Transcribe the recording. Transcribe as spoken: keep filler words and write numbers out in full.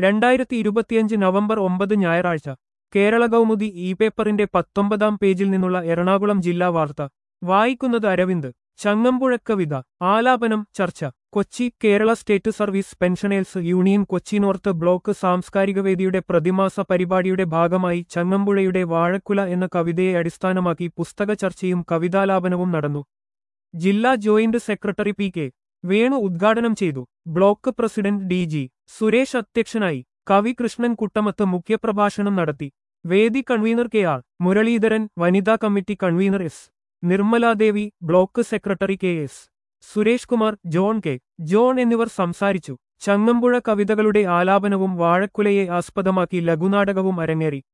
രണ്ടായിരത്തി ഇരുപത്തിയഞ്ച് നവംബർ ഒമ്പത് ഞായറാഴ്ച കേരള കൗമുദി ഇ പേപ്പറിന്റെ പത്തൊമ്പതാം പേജിൽ നിന്നുള്ള എറണാകുളം ജില്ലാ വാർത്ത വായിക്കുന്നത് അരവിന്ദ്. ചങ്ങമ്പുഴക്കവിത ആലാപനം ചർച്ച. Kochi. Kerala state service pensioners union Kochi north block സാംസ്കാരികവേദിയുടെ പ്രതിമാസ പരിപാടിയുടെ ഭാഗമായി ചങ്ങമ്പുഴയുടെ വാഴക്കുല എന്ന കവിതയെ അടിസ്ഥാനമാക്കി പുസ്തക ചർച്ചയും കവിതാലാപനവും നടന്നു. ജില്ലാ joint secretary P K Venu ഉദ്ഘാടനം ചെയ്തു. Block president D G Suresh അധ്യക്ഷനായി. കവി കൃഷ്ണൻ കുട്ടമത്ത് മുഖ്യപ്രഭാഷണം നടത്തി. വേദി കൺവീനർ കെ ആർ മുരളീധരൻ, വനിതാ committee convener S Nirmaladevi, block secretary K S Suresh Kumar, John K John എന്നിവർ സംസാരിച്ചു. ചങ്ങമ്പുഴ കവിതകളുടെ ആലാപനവും വാഴക്കുലയെ ആസ്പദമാക്കി ലഘുനാടകവും അരങ്ങേറി.